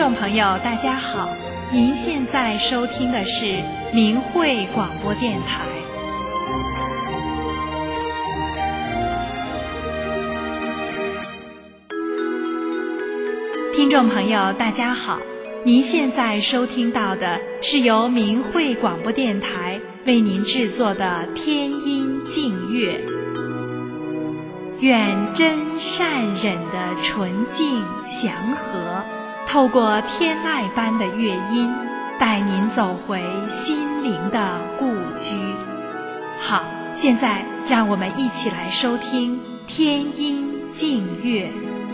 众朋友大家好，您现在收听的是明慧广播电台。听众朋友大家好，您现在收听到的是由明慧广播电台为您制作的天音净乐。愿真善忍的纯净祥和，透过天籁般的乐音，带您走回心灵的故居。好，现在让我们一起来收听天音净乐。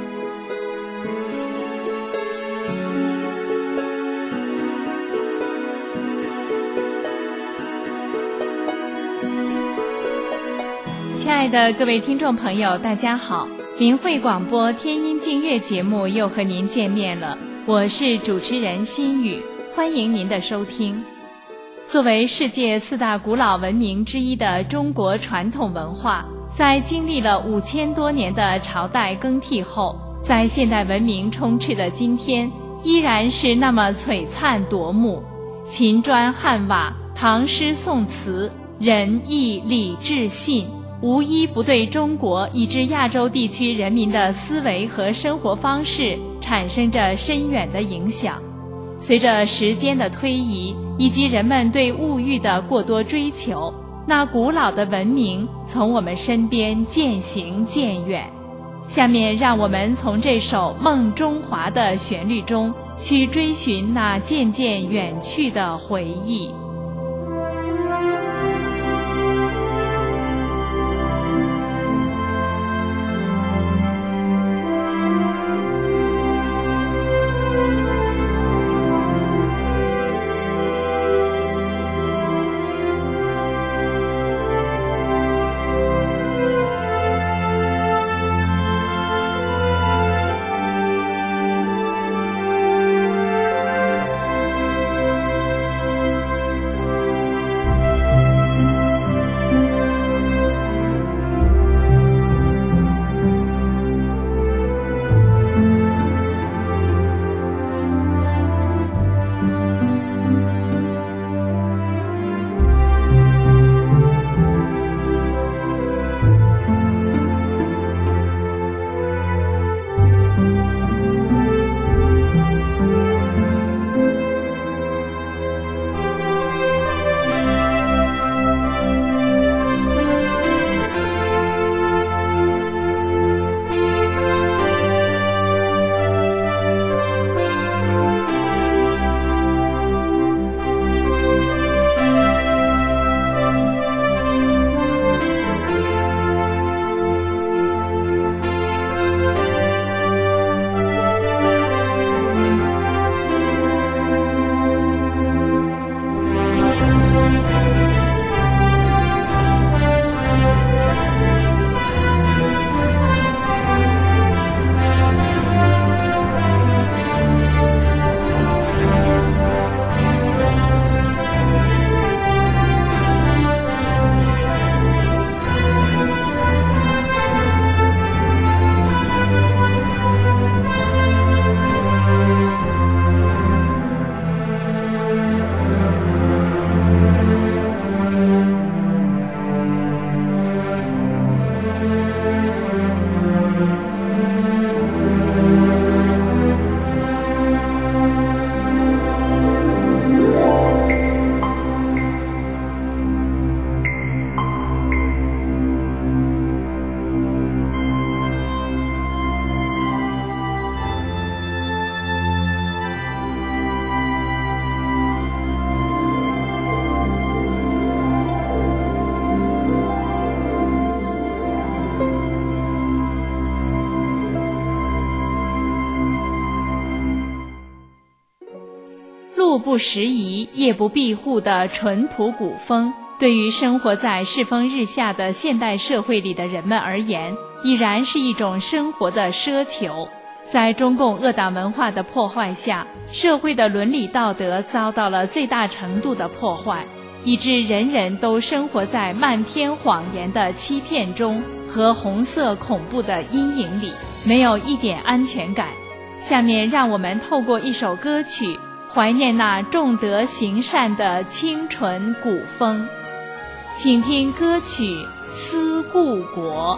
亲爱的各位听众朋友大家好，明慧广播天音净乐节目又和您见面了，我是主持人心雨，欢迎您的收听。作为世界4大古老文明之一的中国传统文化，在经历了5000多年的朝代更替后，在现代文明充斥的今天，依然是那么璀璨夺目。秦砖汉瓦，唐诗宋词，仁义礼智信，无一不对中国以至亚洲地区人民的思维和生活方式产生着深远的影响。随着时间的推移以及人们对物欲的过多追求，那古老的文明从我们身边渐行渐远。下面让我们从这首《梦中华》的旋律中去追寻那渐渐远去的回忆。路不拾遗，夜不闭户的淳朴古风，对于生活在世风日下的现代社会里的人们而言，已然是一种生活的奢求。在中共恶党文化的破坏下，社会的伦理道德遭到了最大程度的破坏，以致人人都生活在漫天谎言的欺骗中和红色恐怖的阴影里，没有一点安全感。 下面让我们透过一首歌曲，怀念那重德行善的清纯古风。请听歌曲《思故国》。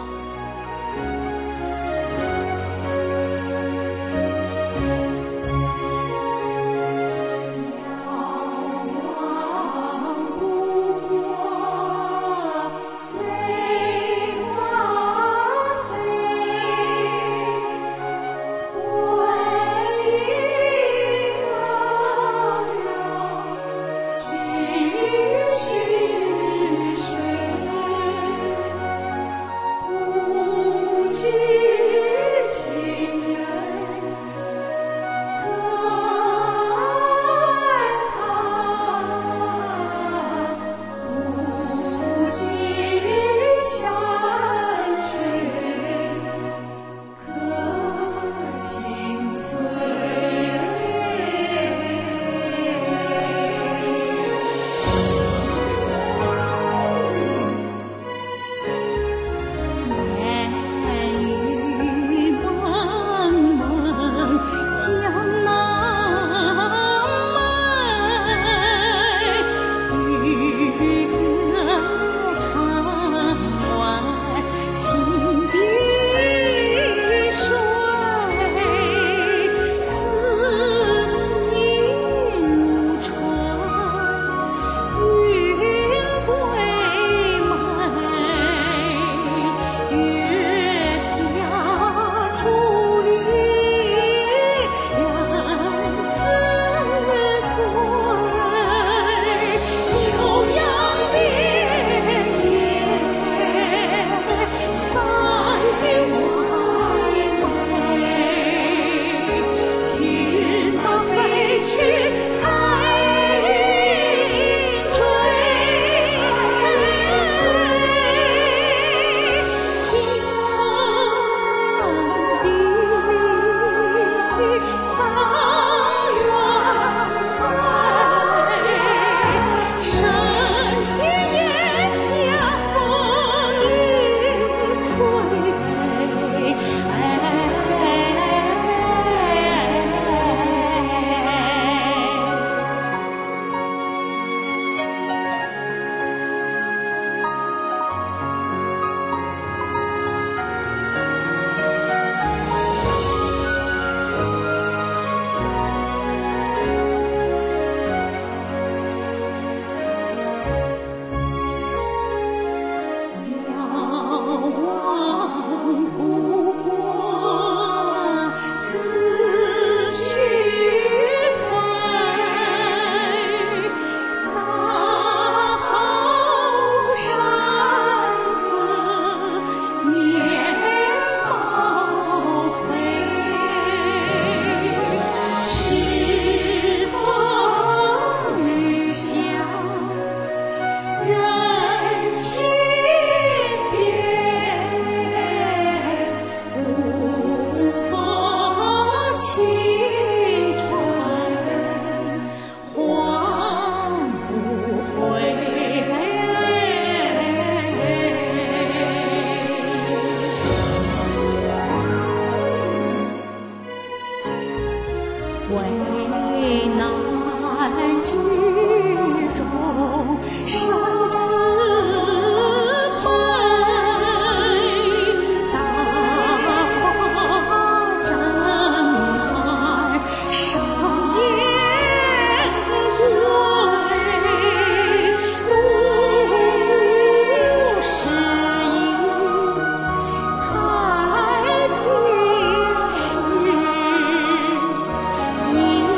为难之中生死悲，大发震撼上烟归，路是开平时。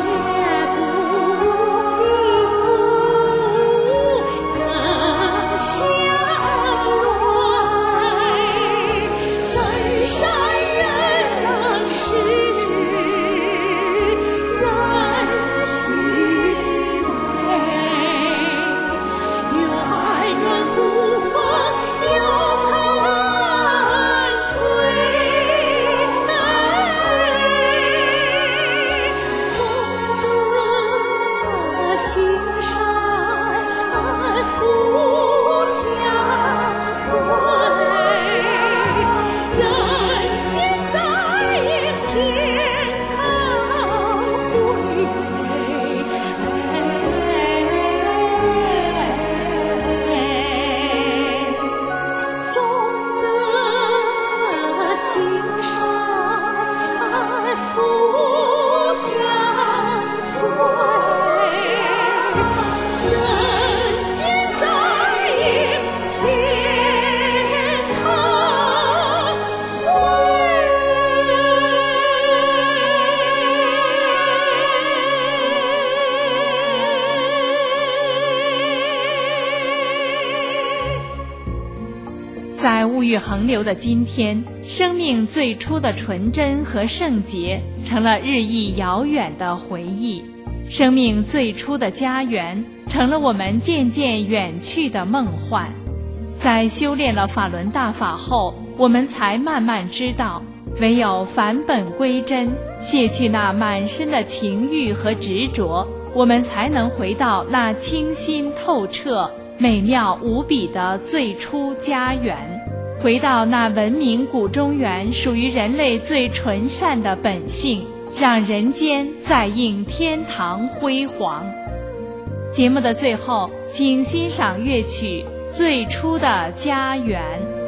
裕横流的今天，生命最初的纯真和圣洁成了日益遥远的回忆，生命最初的家园成了我们渐渐远去的梦幻。在修炼了法轮大法后，我们才慢慢知道，唯有返本归真，卸去那满身的情欲和执着，我们才能回到那清新透彻、美妙无比的最初家园，回到那文明古中原属于人类最纯善的本性，让人间再映天堂辉煌。节目的最后，请欣赏乐曲《最初的家园》。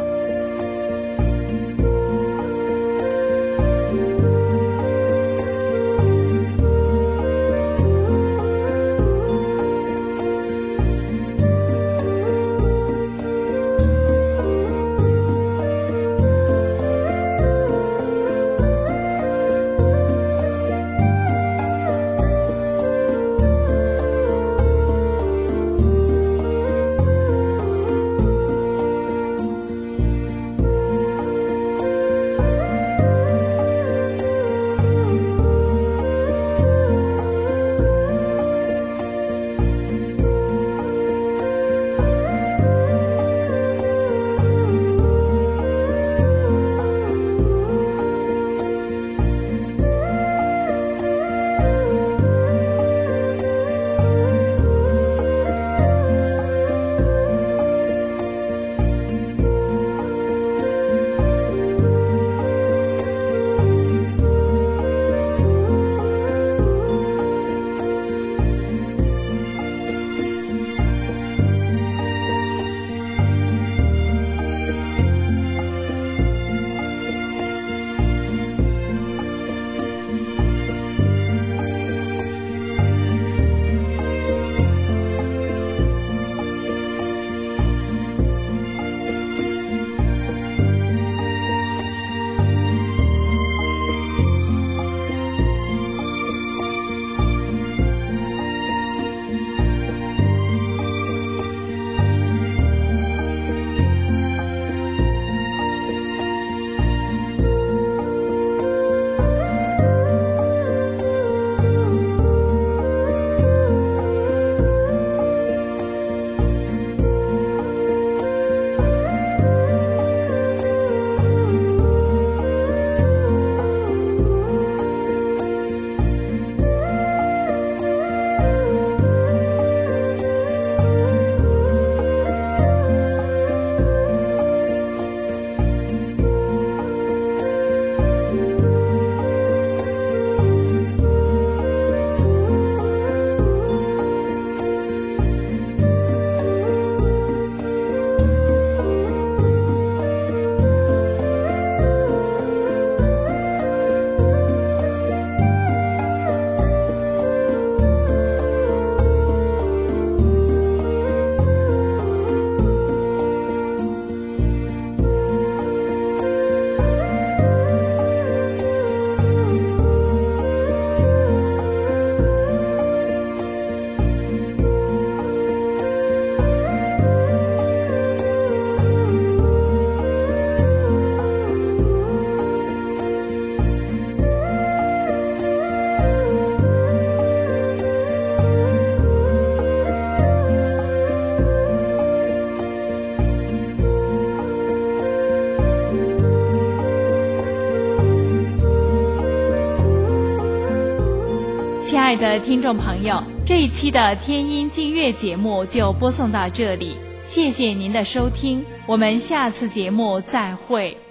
亲爱的听众朋友，这一期的天音净月节目就播送到这里，谢谢您的收听，我们下次节目再会。